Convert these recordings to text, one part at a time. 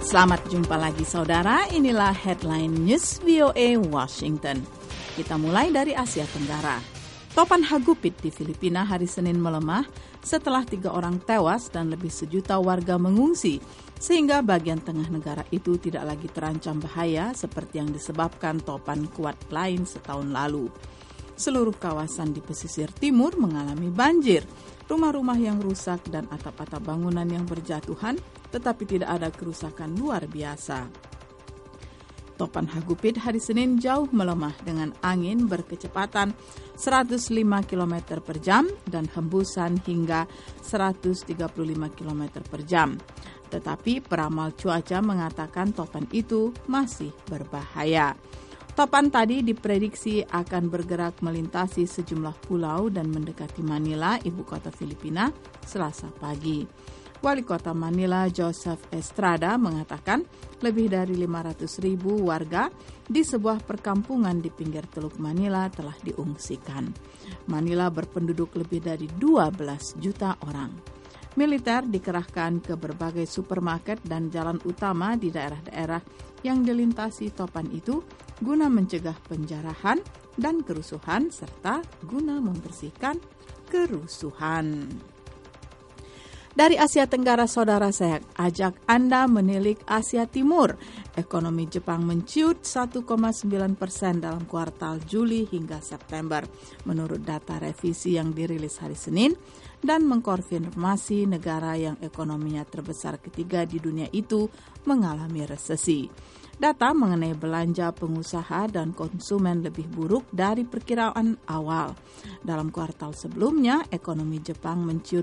Selamat jumpa lagi saudara, inilah Headline News VOA Washington. Kita mulai dari Asia Tenggara. Topan hagupit di Filipina hari Senin melemah setelah 3 orang tewas dan lebih 1 juta warga mengungsi, sehingga bagian tengah negara itu tidak lagi terancam bahaya seperti yang disebabkan topan kuat lain setahun lalu. Seluruh kawasan di pesisir timur mengalami banjir, rumah-rumah yang rusak dan atap-atap bangunan yang berjatuhan, tetapi tidak ada kerusakan luar biasa. Topan hagupit hari Senin jauh melemah dengan angin berkecepatan 105 km per jam dan hembusan hingga 135 km per jam. Tetapi peramal cuaca mengatakan topan itu masih berbahaya. Topan tadi diprediksi akan bergerak melintasi sejumlah pulau dan mendekati Manila, ibu kota Filipina, Selasa pagi. Wali kota Manila, Joseph Estrada, mengatakan lebih dari 500.000 warga di sebuah perkampungan di pinggir Teluk Manila telah diungsikan. Manila berpenduduk lebih dari 12 juta orang. Militer dikerahkan ke berbagai supermarket dan jalan utama di daerah-daerah yang dilintasi topan itu guna mencegah penjarahan dan kerusuhan serta guna membersihkan kerusuhan. Dari Asia Tenggara, saudara, saya ajak Anda menilik Asia Timur. Ekonomi Jepang menciut 1,9% dalam kuartal Juli hingga September, menurut data revisi yang dirilis hari Senin, dan mengkonfirmasi negara yang ekonominya terbesar ketiga di dunia itu mengalami resesi. Data mengenai belanja pengusaha dan konsumen lebih buruk dari perkiraan awal. Dalam kuartal sebelumnya, ekonomi Jepang menciut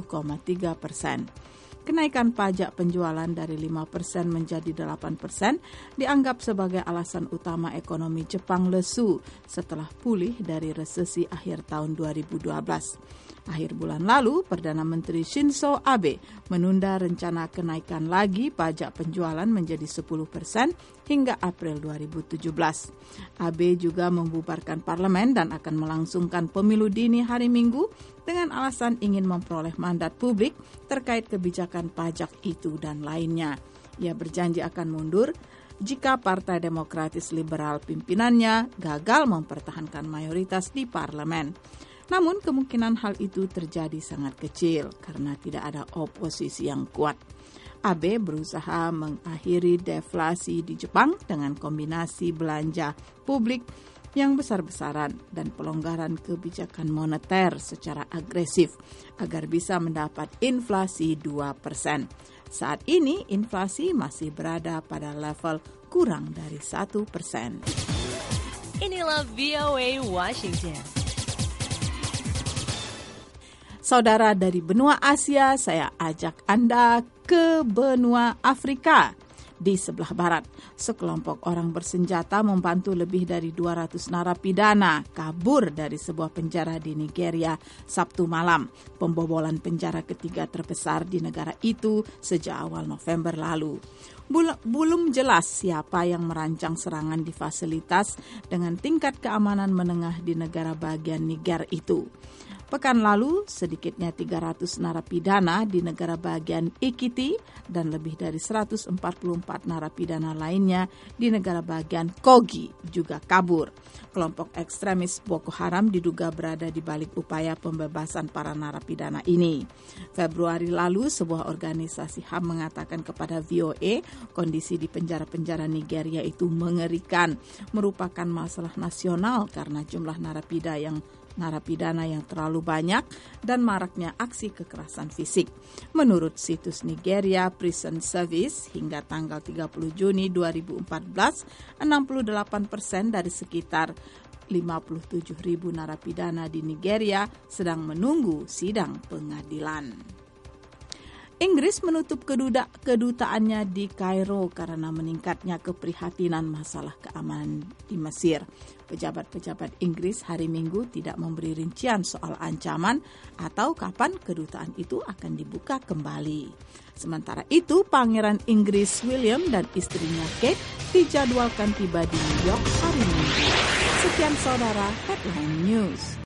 7,3%. Kenaikan pajak penjualan dari 5% menjadi 8% dianggap sebagai alasan utama ekonomi Jepang lesu setelah pulih dari resesi akhir tahun 2012. Akhir bulan lalu, Perdana Menteri Shinzo Abe menunda rencana kenaikan lagi pajak penjualan menjadi 10% hingga April 2017. Abe juga membubarkan parlemen dan akan melangsungkan pemilu dini hari Minggu dengan alasan ingin memperoleh mandat publik terkait kebijakan pajak itu dan lainnya. Ia berjanji akan mundur jika Partai Demokratis Liberal pimpinannya gagal mempertahankan mayoritas di parlemen. Namun kemungkinan hal itu terjadi sangat kecil karena tidak ada oposisi yang kuat. Abe berusaha mengakhiri deflasi di Jepang dengan kombinasi belanja publik yang besar-besaran dan pelonggaran kebijakan moneter secara agresif agar bisa mendapat inflasi 2%. Saat ini inflasi masih berada pada level kurang dari 1%. Inilah VOA Washington. Saudara, dari benua Asia, saya ajak Anda ke benua Afrika. Di sebelah barat, sekelompok orang bersenjata membantu lebih dari 200 narapidana kabur dari sebuah penjara di Nigeria Sabtu malam. Pembobolan penjara ketiga terbesar di negara itu sejak awal November lalu. Belum jelas siapa yang merancang serangan di fasilitas dengan tingkat keamanan menengah di negara bagian Niger itu. Pekan lalu, sedikitnya 300 narapidana di negara bagian Ekiti dan lebih dari 144 narapidana lainnya di negara bagian Kogi juga kabur. Kelompok ekstremis Boko Haram diduga berada di balik upaya pembebasan para narapidana ini. Februari lalu, sebuah organisasi HAM mengatakan kepada VOA, kondisi di penjara-penjara Nigeria itu mengerikan, merupakan masalah nasional karena jumlah narapidana yang terlalu banyak dan maraknya aksi kekerasan fisik. Menurut situs Nigeria Prison Service, hingga tanggal 30 Juni 2014, 68% dari sekitar 57.000 narapidana di Nigeria sedang menunggu sidang pengadilan. Inggris menutup kedutaannya di Kairo karena meningkatnya keprihatinan masalah keamanan di Mesir. Pejabat-pejabat Inggris hari Minggu tidak memberi rincian soal ancaman atau kapan kedutaan itu akan dibuka kembali. Sementara itu, Pangeran Inggris William dan istrinya Kate dijadwalkan tiba di New York hari Minggu. Sekian saudara, Headline News.